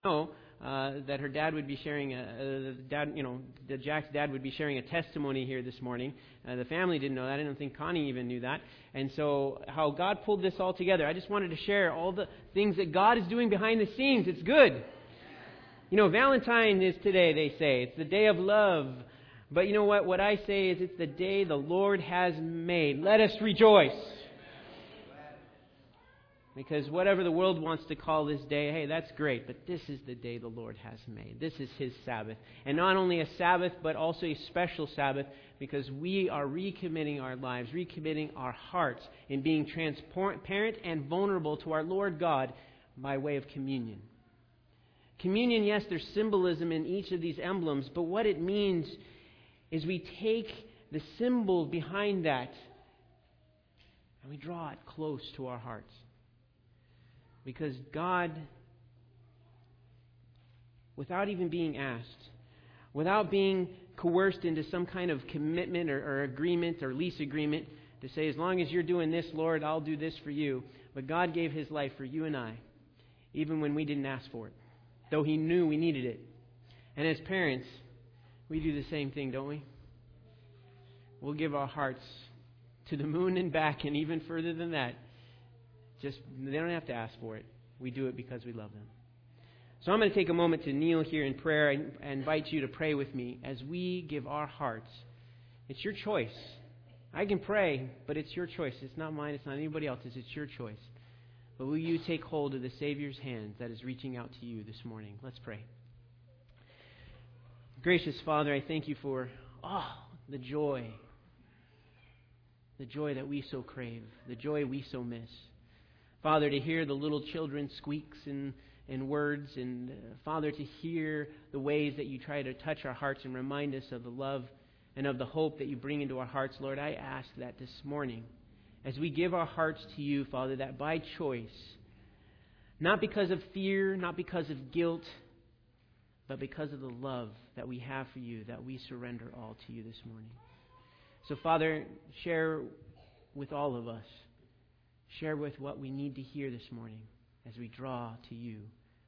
know that her dad would be sharing that Jack's dad would be sharing a testimony here this morning. The family didn't know that. I don't think Connie even knew that. And so how God pulled this all together. I just wanted to share all the things that God is doing behind the scenes. It's good. You know, Valentine is today, they say. It's the day of love. But you know what? What I say is it's the day the Lord has made. Let us rejoice. Because whatever the world wants to call this day, hey, that's great. But this is the day the Lord has made. This is His Sabbath. And not only a Sabbath, but also a special Sabbath, because we are recommitting our lives, recommitting our hearts in being transparent and vulnerable to our Lord God by way of communion. Communion, yes, there's symbolism in each of these emblems, but what it means is we take the symbol behind that and we draw it close to our hearts. Because God, without even being asked, without being coerced into some kind of commitment or agreement or lease agreement to say, as long as you're doing this, Lord, I'll do this for you. But God gave His life for you and I, even when we didn't ask for it, though He knew we needed it. And as parents, we do the same thing, don't we? We'll give our hearts to the moon and back and even further than that. Just, they don't have to ask for it. We do it because we love them. So I'm going to take a moment to kneel here in prayer and invite you to pray with me as we give our hearts. It's your choice. I can pray, but it's your choice. It's not mine. It's not anybody else's. It's your choice. But will you take hold of the Savior's hand that is reaching out to you this morning? Let's pray. Gracious Father, I thank you for the joy that we so crave, the joy we so miss. Father, to hear the little children squeaks and words, and Father, to hear the ways that you try to touch our hearts and remind us of the love and of the hope that you bring into our hearts, Lord, I ask that this morning, as we give our hearts to you, Father, that by choice, not because of fear, not because of guilt, but because of the love that we have for you, that we surrender all to you this morning. So, Father, share with all of us. Share with what we need to hear this morning as we draw to you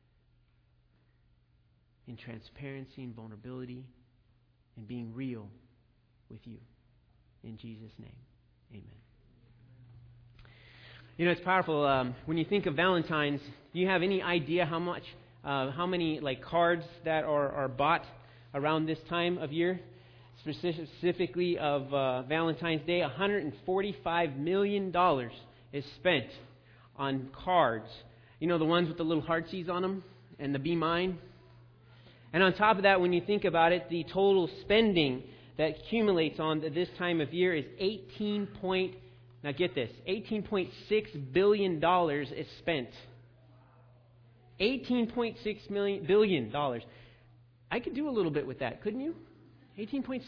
in transparency and vulnerability and being real with you. In Jesus' name, amen. You know, it's powerful. When you think of Valentine's, do you have any idea how many cards that are bought around this time of year? Specifically of Valentine's Day, $145 million is spent on cards. You know, the ones with the little heartsies on them and the Be Mine. And on top of that, when you think about it, the total spending that accumulates on this time of year is $18.6 billion is spent. $18.6 billion. I could do a little bit with that, couldn't you? 18.6.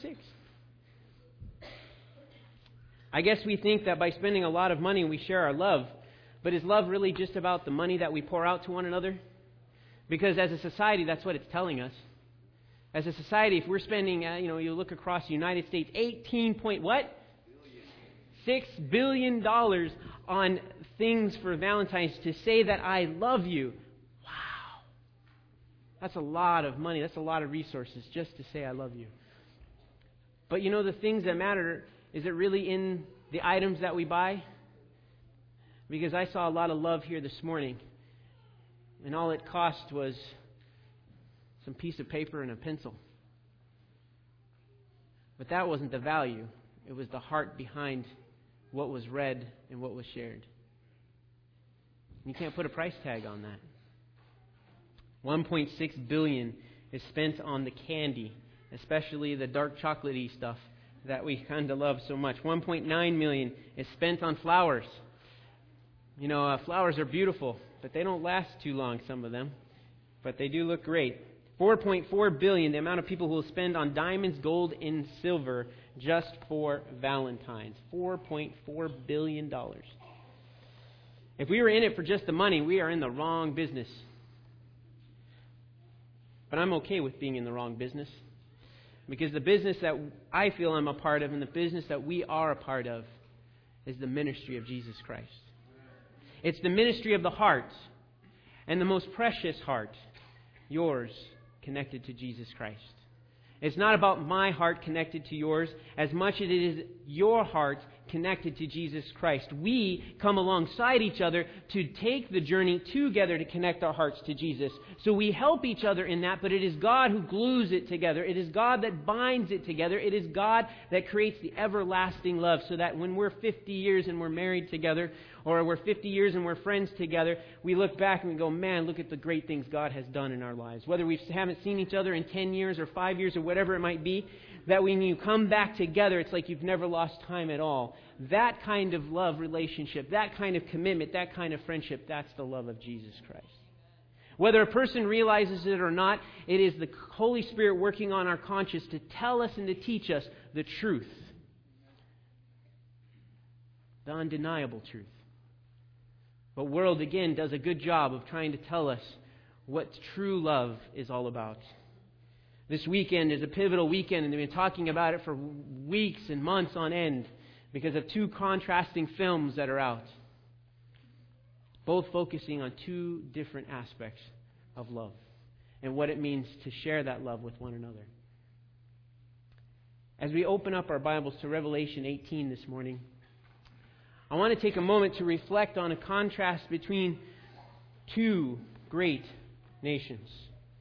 I guess we think that by spending a lot of money we share our love. But is love really just about the money that we pour out to one another? Because as a society, that's what it's telling us. As a society, if we're spending, you look across the United States, $6 billion on things for Valentine's to say that I love you. Wow. That's a lot of money. That's a lot of resources just to say I love you. But you know, the things that matter, is it really in the items that we buy? Because I saw a lot of love here this morning, and all it cost was some piece of paper and a pencil. But that wasn't the value. It was the heart behind what was read and what was shared. You can't put a price tag on that. $1.6 billion is spent on the candy, especially the dark chocolatey stuff that we kind of love so much. $1.9 million is spent on flowers. You know, flowers are beautiful, but they don't last too long, some of them. But they do look great. $4.4 billion, the amount of people who will spend on diamonds, gold, and silver just for Valentine's. $4.4 billion. If we were in it for just the money, we are in the wrong business. But I'm okay with being in the wrong business. Because the business that I feel I'm a part of and the business that we are a part of is the ministry of Jesus Christ. It's the ministry of the heart, and the most precious heart, yours connected to Jesus Christ. It's not about my heart connected to yours as much as it is your heart connected to Jesus Christ. We come alongside each other to take the journey together to connect our hearts to Jesus. So we help each other in that, but it is God who glues it together. It is God that binds it together. It is God that creates the everlasting love, so that when we're 50 years and we're married together, or we're 50 years and we're friends together, we look back and we go, man, look at the great things God has done in our lives. Whether we haven't seen each other in 10 years or 5 years or whatever it might be, that when you come back together, it's like you've never lost time at all. That kind of love relationship, that kind of commitment, that kind of friendship, that's the love of Jesus Christ. Whether a person realizes it or not, it is the Holy Spirit working on our conscience to tell us and to teach us the truth. The undeniable truth. But world, again, does a good job of trying to tell us what true love is all about. This weekend is a pivotal weekend, and they've been talking about it for weeks and months on end because of two contrasting films that are out, both focusing on two different aspects of love and what it means to share that love with one another. As we open up our Bibles to Revelation 18 this morning, I want to take a moment to reflect on a contrast between two great nations.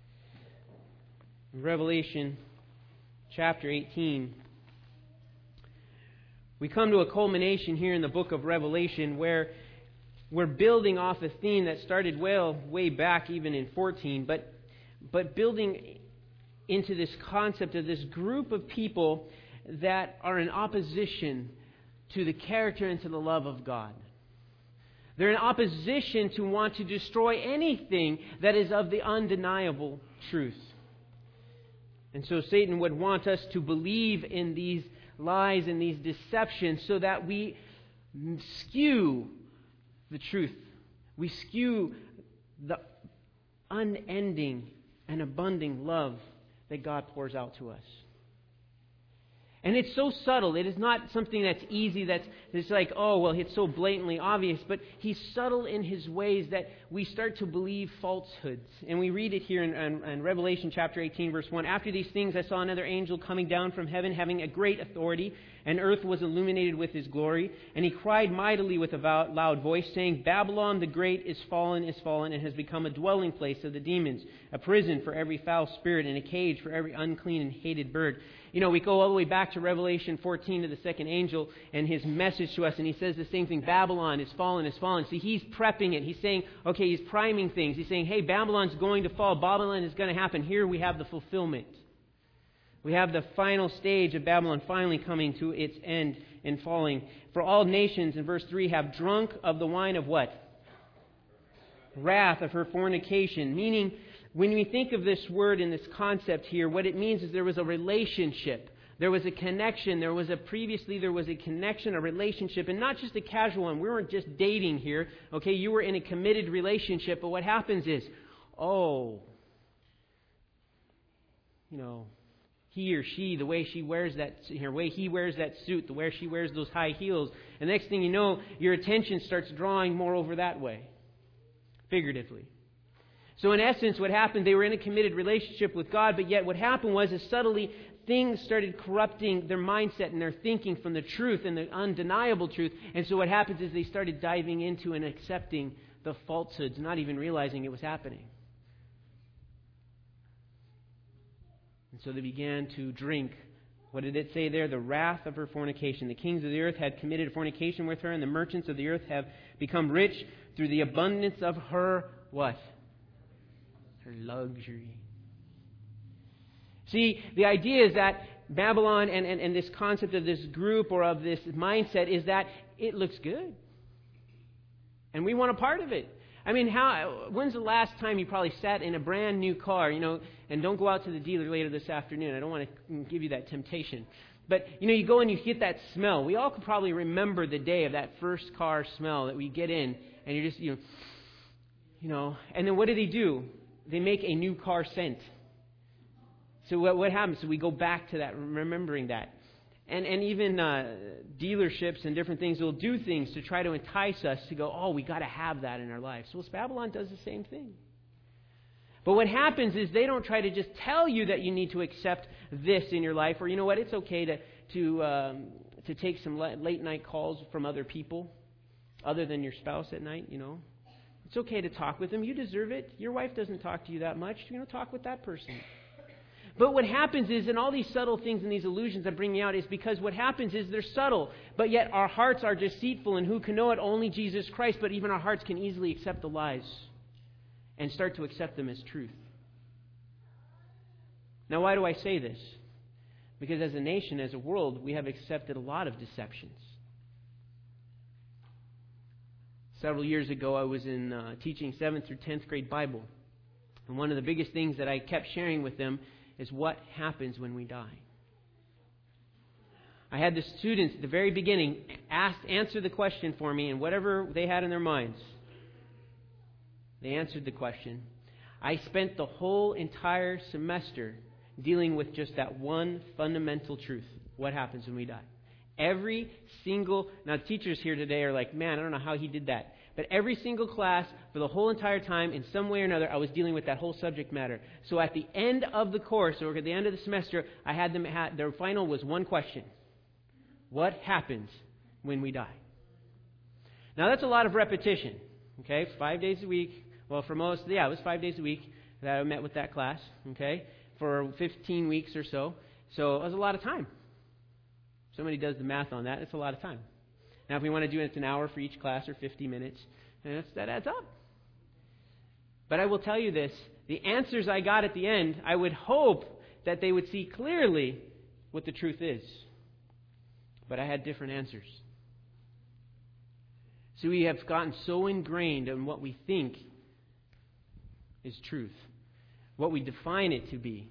In Revelation chapter 18, we come to a culmination here in the book of Revelation where we're building off a theme that started way back even in 14, but building into this concept of this group of people that are in opposition to the character and to the love of God. They're in opposition to want to destroy anything that is of the undeniable truth. And so Satan would want us to believe in these lies and these deceptions so that we skew the truth. We skew the unending and abundant love that God pours out to us. And it's so subtle. It is not something that's easy, that's like, oh, well, it's so blatantly obvious. But He's subtle in His ways that we start to believe falsehoods. And we read it here in Revelation chapter 18, verse 1. After these things, I saw another angel coming down from heaven, having a great authority, and earth was illuminated with his glory. And he cried mightily with a loud voice, saying, Babylon the Great is fallen, and has become a dwelling place of the demons, a prison for every foul spirit, and a cage for every unclean and hated bird. You know, we go all the way back to Revelation 14 to the second angel and his message to us, and he says the same thing, Babylon is fallen, is fallen. See, he's prepping it. He's saying, okay, he's priming things. He's saying, hey, Babylon's going to fall. Babylon is going to happen. Here we have the fulfillment. We have the final stage of Babylon finally coming to its end and falling. For all nations, in verse 3, have drunk of the wine of what? Wrath of her fornication. Meaning, when we think of this word and this concept here, what it means is there was a relationship. There was a connection. There was a connection, a relationship, and not just a casual one. We weren't just dating here. Okay, you were in a committed relationship, but what happens is, he or she, the way she wears that, the way he wears that suit, the way she wears those high heels, and the next thing you know, your attention starts drawing more over that way, figuratively. So in essence, what happened, they were in a committed relationship with God, but yet what happened was subtly things started corrupting their mindset and their thinking from the truth and the undeniable truth. And so what happens is they started diving into and accepting the falsehoods, not even realizing it was happening. And so they began to drink. What did it say there? The wrath of her fornication. The kings of the earth had committed fornication with her, and the merchants of the earth have become rich through the abundance of her what? Her luxury. See, the idea is that Babylon and this concept of this group or of this mindset is that it looks good. And we want a part of it. I mean, when's the last time you probably sat in a brand new car, and don't go out to the dealer later this afternoon. I don't want to give you that temptation. But, you go and you get that smell. We all could probably remember the day of that first car smell that we get in, and you're just, and then what do? They make a new car scent. So what happens? So we go back to that, remembering that. And even dealerships and different things will do things to try to entice us to go, we got to have that in our lives. So Babylon does the same thing. But what happens is they don't try to just tell you that you need to accept this in your life, or you know what, it's okay to take some late night calls from other people, other than your spouse at night, you know. It's okay to talk with them. You deserve it. Your wife doesn't talk to you that much. You know, talk with that person. But what happens is, and all these subtle things and these illusions I'm bringing out is because what happens is they're subtle, but yet our hearts are deceitful, and who can know it? Only Jesus Christ. But even our hearts can easily accept the lies and start to accept them as truth. Now, why do I say this? Because as a nation, as a world, we have accepted a lot of deceptions. Several years ago, I was in teaching 7th through 10th grade Bible. And one of the biggest things that I kept sharing with them is what happens when we die. I had the students at the very beginning answer the question for me, and whatever they had in their minds, they answered the question. I spent the whole entire semester dealing with just that one fundamental truth. What happens when we die? Every single... Now, teachers here today are like, man, I don't know how he did that. But every single class, for the whole entire time, in some way or another, I was dealing with that whole subject matter. So at the end of the course, or at the end of the semester, I had them... their final was one question. What happens when we die? Now, that's a lot of repetition. Okay, 5 days a week. Well, for most... it was 5 days a week that I met with that class. Okay, for 15 weeks or so. So it was a lot of time. Somebody does the math on that, it's a lot of time. Now, if we want to do it, it's an hour for each class or 50 minutes. And that adds up. But I will tell you this. The answers I got at the end, I would hope that they would see clearly what the truth is. But I had different answers. So we have gotten so ingrained in what we think is truth, what we define it to be,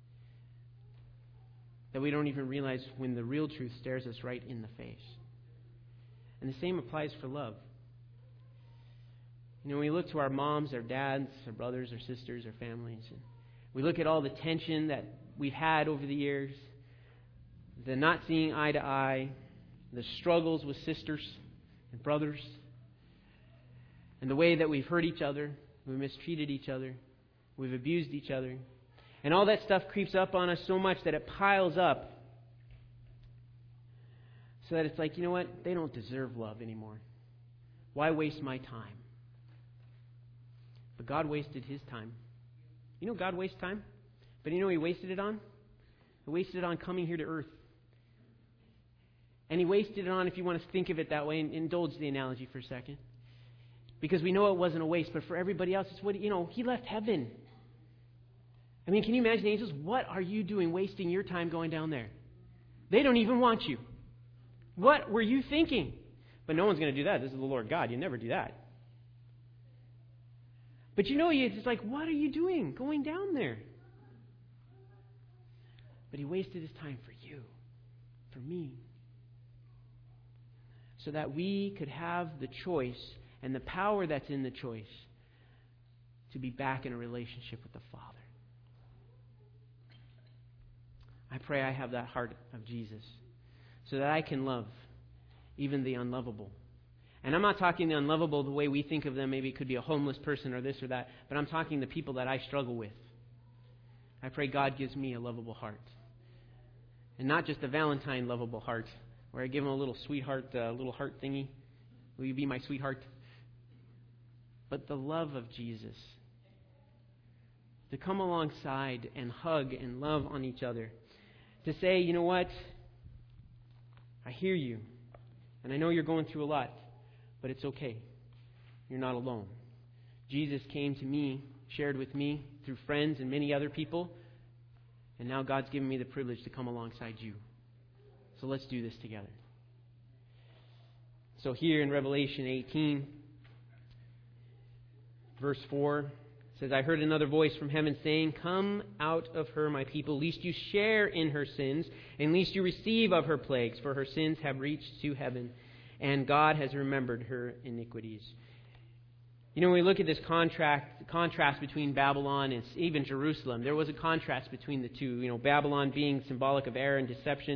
that we don't even realize when the real truth stares us right in the face. And the same applies for love. You know, when we look to our moms, our dads, our brothers, our sisters, our families, and we look at all the tension that we've had over the years, the not seeing eye to eye, the struggles with sisters and brothers, and the way that we've hurt each other, we've mistreated each other, we've abused each other, and all that stuff creeps up on us so much that it piles up, so that it's like, you know what? They don't deserve love anymore. Why waste my time? But God wasted His time. You know God wastes time? But you know He wasted it on? He wasted it on coming here to earth. And He wasted it on, if you want to think of it that way, and indulge the analogy for a second. Because we know it wasn't a waste, but for everybody else, it's what, you know, He left heaven. I mean, can you imagine, angels? What are you doing wasting your time going down there? They don't even want you. What were you thinking? But no one's going to do that. This is the Lord God. You never do that. But you know, it's like, what are you doing going down there? But He wasted His time for you, for me, so that we could have the choice and the power that's in the choice to be back in a relationship with the Father. I pray I have that heart of Jesus, so that I can love even the unlovable. And I'm not talking the unlovable the way we think of them. Maybe it could be a homeless person or this or that. But I'm talking the people that I struggle with. I pray God gives me a lovable heart. And not just a Valentine lovable heart, where I give them a little sweetheart, little heart thingy. Will you be my sweetheart? But the love of Jesus. To come alongside and hug and love on each other. To say, you know what? I hear you, and I know you're going through a lot, but it's okay. You're not alone. Jesus came to me, shared with me through friends and many other people, and now God's given me the privilege to come alongside you. So let's do this together. So here in Revelation 18, verse 4, says, I heard another voice from heaven saying, come out of her, my people, lest you share in her sins, and lest you receive of her plagues, for her sins have reached to heaven, and God has remembered her iniquities. You know, when we look at this contrast between Babylon and even Jerusalem, there was a contrast between the two. You know, Babylon being symbolic of error and deception,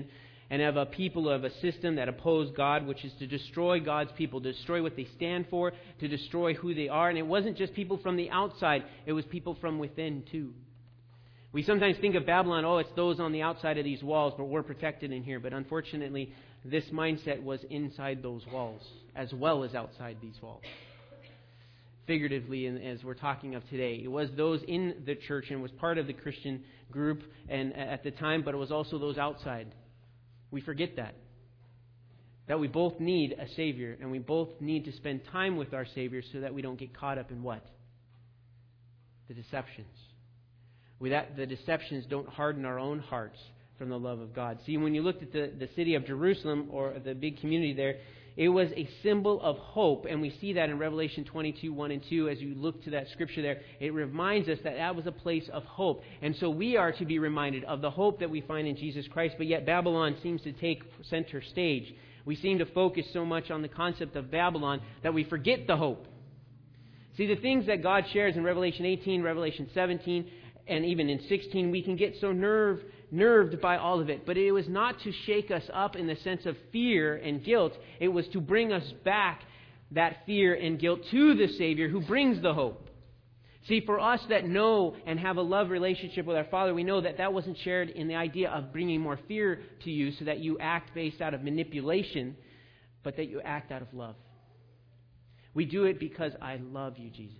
and of a people, of a system that opposed God, which is to destroy God's people, to destroy what they stand for, to destroy who they are. And it wasn't just people from the outside, it was people from within too. We sometimes think of Babylon, it's those on the outside of these walls, but we're protected in here. But unfortunately, this mindset was inside those walls as well as outside these walls. Figuratively, as we're talking of today, it was those in the church and was part of the Christian group and at the time, but it was also those outside. We forget that we both need a Savior, and we both need to spend time with our Savior so that we don't get caught up in what? The deceptions. The deceptions don't harden our own hearts from the love of God. See, when you looked at the city of Jerusalem, or the big community there, it was a symbol of hope, and we see that in Revelation 22, 1 and 2. As you look to that scripture there, it reminds us that was a place of hope. And so we are to be reminded of the hope that we find in Jesus Christ, but yet Babylon seems to take center stage. We seem to focus so much on the concept of Babylon that we forget the hope. See, the things that God shares in Revelation 18, Revelation 17, and even in 16, we can get so nerved by all of it. But it was not to shake us up in the sense of fear and guilt. It was to bring us back that fear and guilt to the Savior who brings the hope. See, for us that know and have a love relationship with our Father, we know that wasn't shared in the idea of bringing more fear to you so that you act based out of manipulation, but that you act out of love. We do it because I love you, Jesus.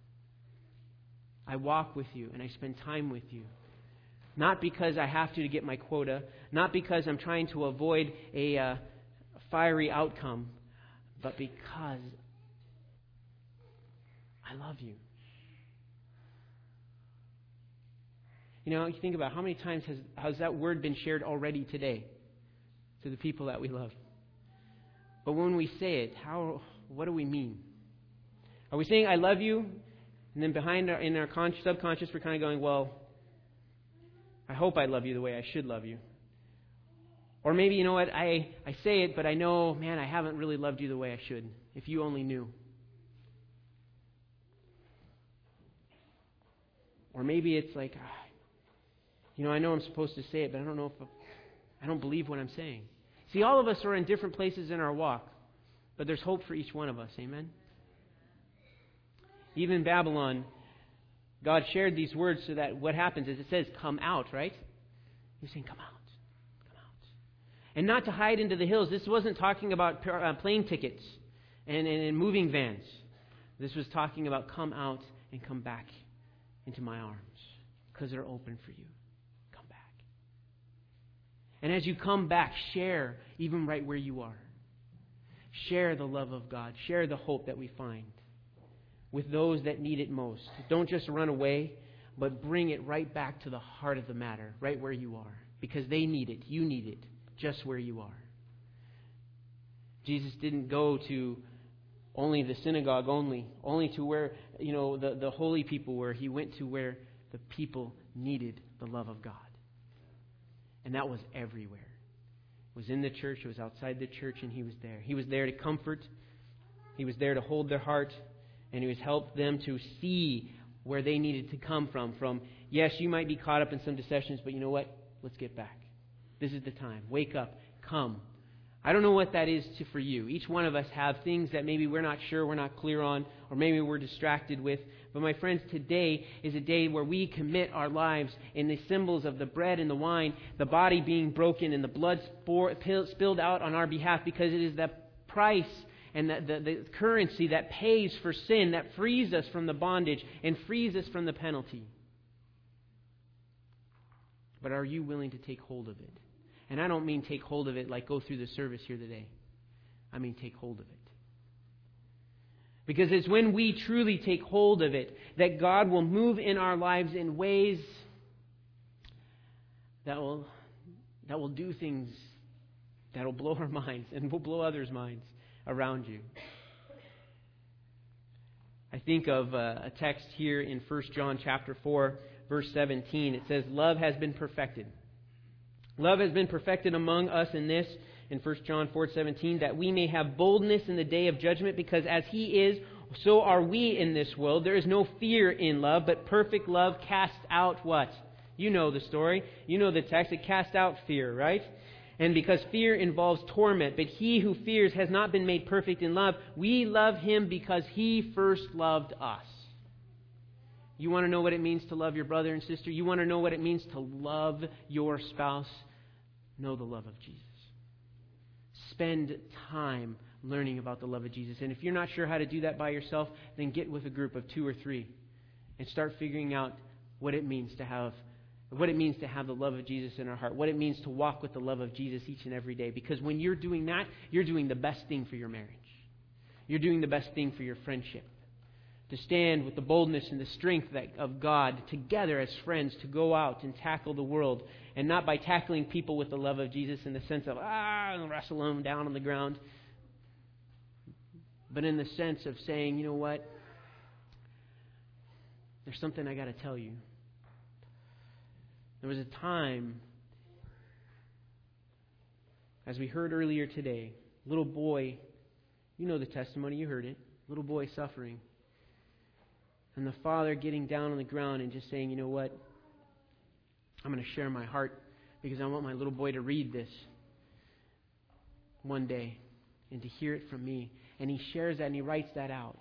I walk with you and I spend time with you. Not because I have to get my quota. Not because I'm trying to avoid a fiery outcome. But because I love you. You know, you think about how many times has that word been shared already today to the people that we love. But when we say it, what do we mean? Are we saying I love you? And then in our subconscious, we're kind of going, well, I hope I love you the way I should love you. Or maybe, you know what, I say it, but I know, man, I haven't really loved you the way I should. If you only knew. Or maybe it's like, I know I'm supposed to say it, but I don't believe what I'm saying. See, all of us are in different places in our walk, but there's hope for each one of us. Amen? Even Babylon, God shared these words so that what happens is it says, come out, right? He's saying, come out. Come out. And not to hide into the hills. This wasn't talking about plane tickets and moving vans. This was talking about come out and come back into my arms because they're open for you. Come back. And as you come back, share even right where you are. Share the love of God. Share the hope that we find with those that need it most. Don't just run away, but bring it right back to the heart of the matter, right where you are. Because they need it. You need it. Just where you are. Jesus didn't go to only the synagogue only to where, the holy people were. He went to where the people needed the love of God. And that was everywhere. It was in the church, it was outside the church, and He was there. He was there to comfort. He was there to hold their heart. And He was helped them to see where they needed to come from. Yes, you might be caught up in some deceptions, but you know what? Let's get back. This is the time. Wake up. Come. I don't know what that is for you. Each one of us have things that maybe we're not sure, we're not clear on, or maybe we're distracted with. But my friends, today is a day where we commit our lives in the symbols of the bread and the wine, the body being broken and the blood spilled out on our behalf, because it is the price and the currency that pays for sin, that frees us from the bondage and frees us from the penalty. But are you willing to take hold of it? And I don't mean take hold of it like go through the service here today. I mean take hold of it. Because it's when we truly take hold of it that God will move in our lives in ways that will do things that will blow our minds and will blow others' minds around you. I think of a text here in 1 John chapter 4, verse 17. It says, love has been perfected. Love has been perfected among us in this, in 1 John 4:17, that we may have boldness in the day of judgment, because as He is, so are we in this world. There is no fear in love, but perfect love casts out what? You know the story. You know the text. It casts out fear, right? And because fear involves torment, but he who fears has not been made perfect in love. We love him because he first loved us. You want to know what it means to love your brother and sister? You want to know what it means to love your spouse? Know the love of Jesus. Spend time learning about the love of Jesus. And if you're not sure how to do that by yourself, then get with a group of 2 or 3 and start figuring out what it means to have the love of Jesus in our heart, what it means to walk with the love of Jesus each and every day. Because when you're doing that, you're doing the best thing for your marriage. You're doing the best thing for your friendship. To stand with the boldness and the strength of God together as friends to go out and tackle the world. And not by tackling people with the love of Jesus in the sense of, wrestle them down on the ground. But in the sense of saying, you know what? There's something I got to tell you. There was a time, as we heard earlier today, little boy, you know the testimony, you heard it, little boy suffering. And the father getting down on the ground and just saying, you know what, I'm going to share my heart because I want my little boy to read this one day and to hear it from me. And he shares that and he writes that out.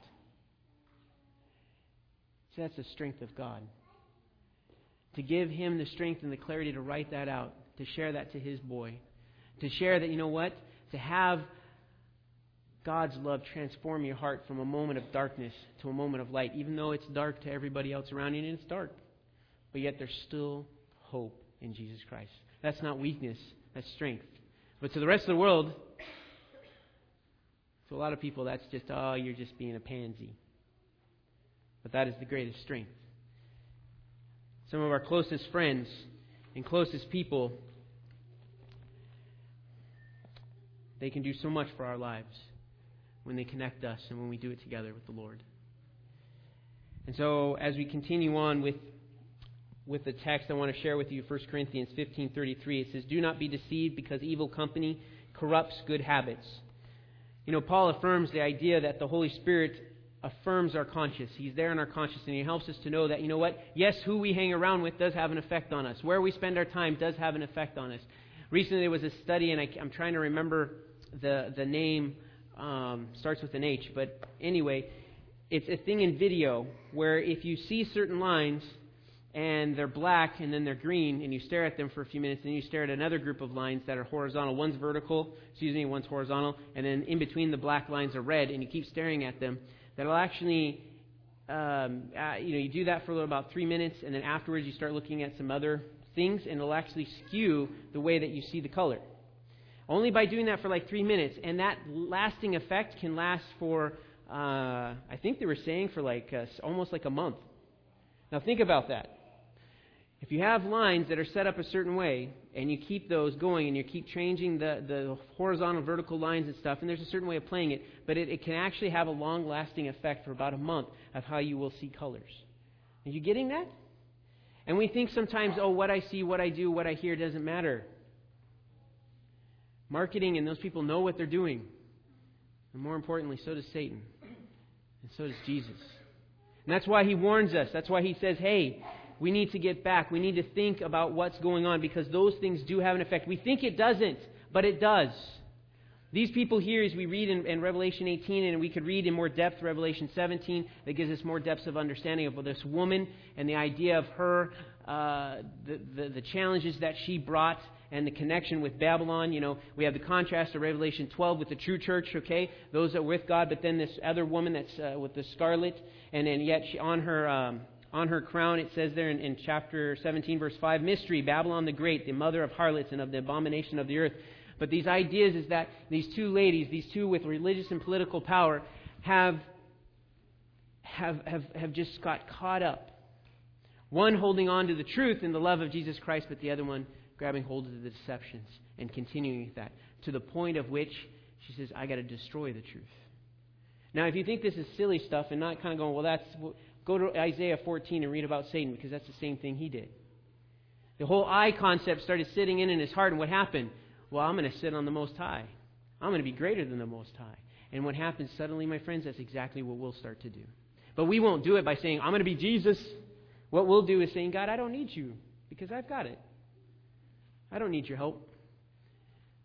So that's the strength of God. To give him the strength and the clarity to write that out, to share that to his boy. To share that, you know what, to have God's love transform your heart from a moment of darkness to a moment of light, even though it's dark to everybody else around you, and it's dark. But yet there's still hope in Jesus Christ. That's not weakness, that's strength. But to the rest of the world, to a lot of people, that's just, you're just being a pansy. But that is the greatest strength. Some of our closest friends and closest people, they can do so much for our lives when they connect us and when we do it together with the Lord. And so as we continue on with the text, I want to share with you 1 Corinthians 15:33. It says, "Do not be deceived, because evil company corrupts good habits." You know, Paul affirms the idea that the Holy Spirit affirms our conscience. He's there in our conscience, and He helps us to know that, you know what? Yes, who we hang around with does have an effect on us. Where we spend our time does have an effect on us. Recently there was a study, and I'm trying to remember the name. Starts with an H, but anyway, it's a thing in video where if you see certain lines and they're black and then they're green and you stare at them for a few minutes, and you stare at another group of lines that are horizontal. One's vertical, one's horizontal, and then in between the black lines are red, and you keep staring at them. That'll actually, you do that for about 3 minutes, and then afterwards you start looking at some other things, and it'll actually skew the way that you see the color. Only by doing that for like 3 minutes. And that lasting effect can last for, I think they were saying for almost like a month. Now think about that. If you have lines that are set up a certain way, and you keep those going, and you keep changing the horizontal, vertical lines and stuff, and there's a certain way of playing it, but it can actually have a long-lasting effect for about a month of how you will see colors. Are you getting that? And we think sometimes, what I see, what I do, what I hear doesn't matter. Marketing and those people know what they're doing. And more importantly, so does Satan. And so does Jesus. And that's why he warns us. That's why he says, hey, we need to get back. We need to think about what's going on, because those things do have an effect. We think it doesn't, but it does. These people here, as we read in Revelation 18, and we could read in more depth Revelation 17, that gives us more depths of understanding of this woman and the idea of her, the challenges that she brought, and the connection with Babylon. You know, we have the contrast of Revelation 12 with the true church, okay? Those that are with God, but then this other woman that's with the scarlet, and then yet she, on her crown, it says there in chapter 17, verse 5, mystery, Babylon the Great, the mother of harlots and of the abomination of the earth. But these ideas is that these two ladies, these two with religious and political power, have just got caught up. One holding on to the truth and the love of Jesus Christ, but the other one grabbing hold of the deceptions and continuing with that, to the point of which she says, I got to destroy the truth. Now, if you think this is silly stuff and not kind of going, go to Isaiah 14 and read about Satan, because that's the same thing he did. The whole I concept started sitting in his heart, and what happened? Well, I'm going to sit on the Most High. I'm going to be greater than the Most High. And what happens suddenly, my friends, that's exactly what we'll start to do. But we won't do it by saying, I'm going to be Jesus. What we'll do is saying, God, I don't need you, because I've got it. I don't need your help.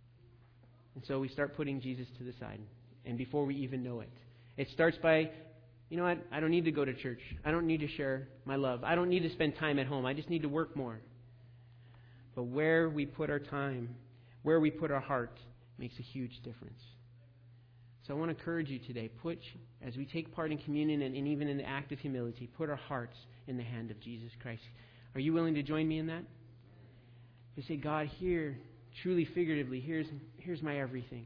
And so we start putting Jesus to the side. And before we even know it. It starts by, you know what, I don't need to go to church. I don't need to share my love. I don't need to spend time at home. I just need to work more. But where we put our time, where we put our heart, makes a huge difference. So I want to encourage you today, as we take part in communion and even in the act of humility, put our hearts in the hand of Jesus Christ. Are you willing to join me in that? To say, God, here, truly figuratively, here's my everything.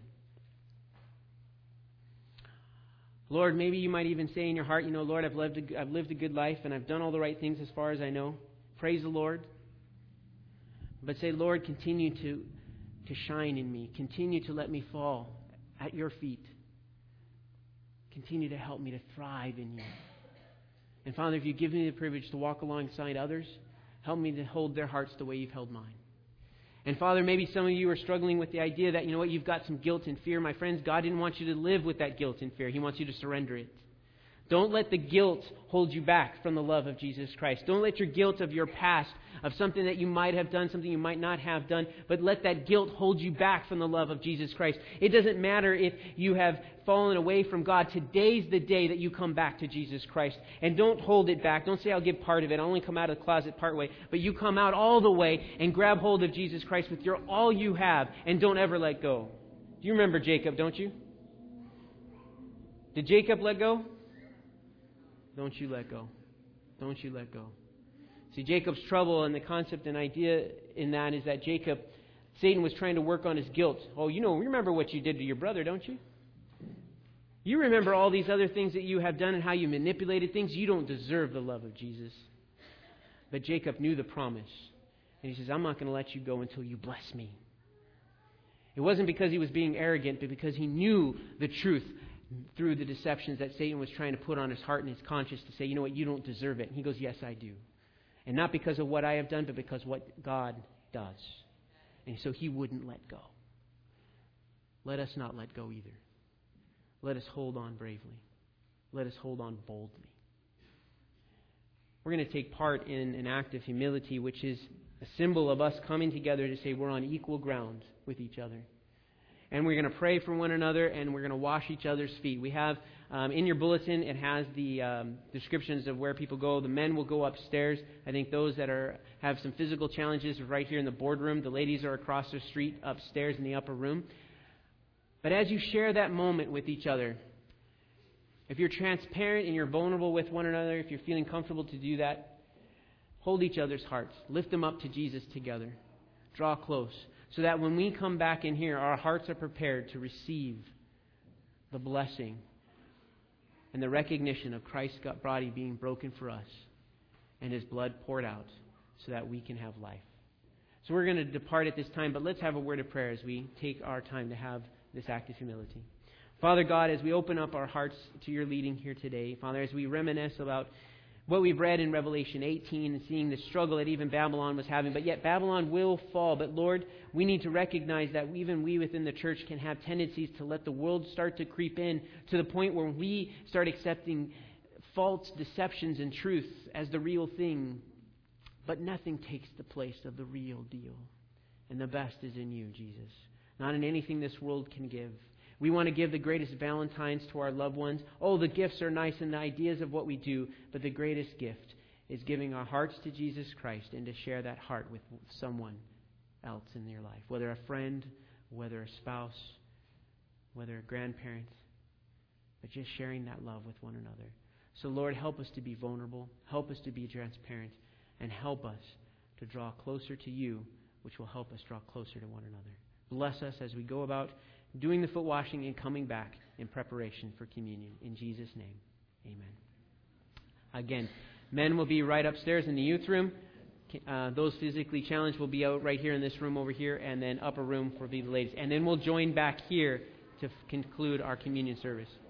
Lord, maybe you might even say in your heart, you know, Lord, I've lived a good life and I've done all the right things as far as I know. Praise the Lord. But say, Lord, continue to shine in me. Continue to let me fall at your feet. Continue to help me to thrive in you. And Father, if you give me the privilege to walk alongside others, help me to hold their hearts the way you've held mine. And Father, maybe some of you are struggling with the idea that, you know what, you've got some guilt and fear. My friends, God didn't want you to live with that guilt and fear. He wants you to surrender it. Don't let the guilt hold you back from the love of Jesus Christ. Don't let your guilt of your past, of something that you might have done, something you might not have done, but let that guilt hold you back from the love of Jesus Christ. It doesn't matter if you have fallen away from God. Today's the day that you come back to Jesus Christ. And don't hold it back. Don't say, I'll give part of it. I'll only come out of the closet part way. But you come out all the way and grab hold of Jesus Christ with all you have and don't ever let go. Do you remember Jacob, don't you? Did Jacob let go? Don't you let go. Don't you let go. See, Jacob's trouble and the concept and idea in that is that Satan was trying to work on his guilt. Oh, remember what you did to your brother, don't you? You remember all these other things that you have done and how you manipulated things. You don't deserve the love of Jesus. But Jacob knew the promise. And he says, I'm not going to let you go until you bless me. It wasn't because he was being arrogant, but because he knew the truth through the deceptions that Satan was trying to put on his heart and his conscience to say, you know what, you don't deserve it. And he goes, yes, I do. And not because of what I have done, but because what God does. And so he wouldn't let go. Let us not let go either. Let us hold on bravely. Let us hold on boldly. We're going to take part in an act of humility, which is a symbol of us coming together to say we're on equal ground with each other. And we're going to pray for one another, and we're going to wash each other's feet. We have, in your bulletin, it has the descriptions of where people go. The men will go upstairs. I think those that have some physical challenges are right here in the boardroom. The ladies are across the street upstairs in the upper room. But as you share that moment with each other, if you're transparent and you're vulnerable with one another, if you're feeling comfortable to do that, hold each other's hearts. Lift them up to Jesus together. Draw close. So that when we come back in here, our hearts are prepared to receive the blessing and the recognition of Christ's body being broken for us and His blood poured out so that we can have life. So we're going to depart at this time, but let's have a word of prayer as we take our time to have this act of humility. Father God, as we open up our hearts to your leading here today, Father, as we reminisce about what we've read in Revelation 18 and seeing the struggle that even Babylon was having, but yet Babylon will fall. But Lord, we need to recognize that even we within the church can have tendencies to let the world start to creep in to the point where we start accepting false deceptions and truth as the real thing. But nothing takes the place of the real deal. And the best is in you, Jesus. Not in anything this world can give. We want to give the greatest Valentines to our loved ones. Oh, the gifts are nice and the ideas of what we do, but the greatest gift is giving our hearts to Jesus Christ and to share that heart with someone else in their life, whether a friend, whether a spouse, whether a grandparent, but just sharing that love with one another. So, Lord, help us to be vulnerable, help us to be transparent, and help us to draw closer to you, which will help us draw closer to one another. Bless us as we go about doing the foot washing and coming back in preparation for communion. In Jesus' name, amen. Again, men will be right upstairs in the youth room. Those physically challenged will be out right here in this room over here, and then upper room for the ladies. And then we'll join back here to conclude our communion service.